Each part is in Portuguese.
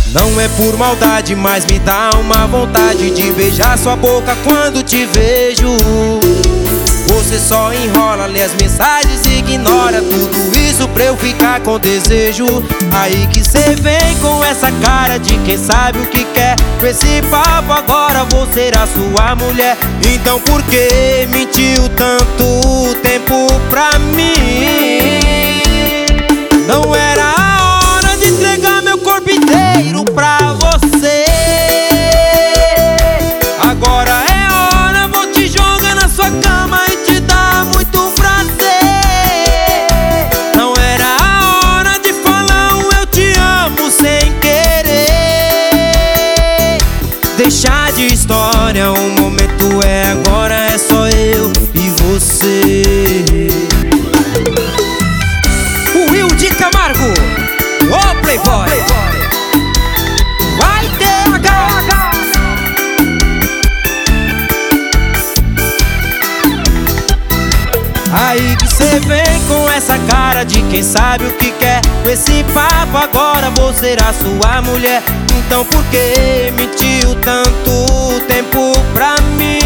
Não é por maldade, mas me dá uma vontade de beijar sua boca quando te vejo. Você só enrola, lê as mensagens e ignora tudo isso pra eu ficar com desejo. Aí que cê vem com essa cara de quem sabe o que quer. Com esse papo agora vou ser a sua mulher. Então por que mentiu tanto tempo pra mim? Não era a hora de entregar meu corpo inteiro pra você. Agora é hora, vou te jogar na sua cama e te dar muito prazer. Não era a hora de falar um eu te amo sem querer. Deixar de história, o momento é agora, é só eu e você. O Will de Camargo, ô Playboy, vai TH. Aí que cê vem com essa cara de quem sabe o que quer. Com esse papo agora vou ser a sua mulher. Então por que mentiu tanto tempo pra mim?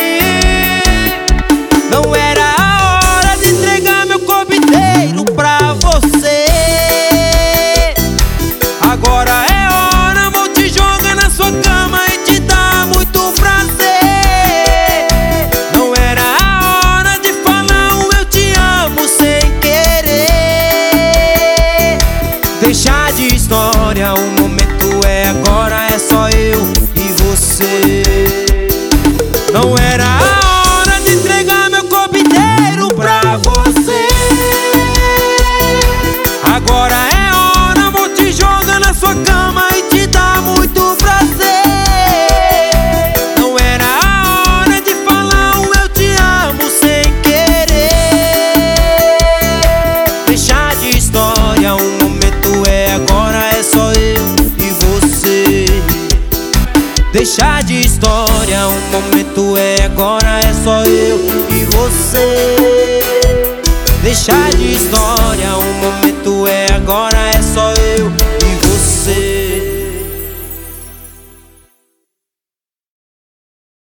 Não era a hora de entregar meu corpo inteiro pra você. Agora é hora, vou te jogar na sua cama e te dar muito prazer. Não era a hora de falar um eu te amo sem querer. Deixar de história, o momento é agora, é só eu e você. Não era a hora de entregar meu corpo inteiro pra você. Agora é hora, vou te jogar na sua cama e te dar muito prazer. Não era a hora de falar um eu te amo sem querer. Deixar de história, o momento é agora, é só eu e você. Deixar de história, o momento é agora, é só eu e você. Deixar de história, o momento é agora, é só eu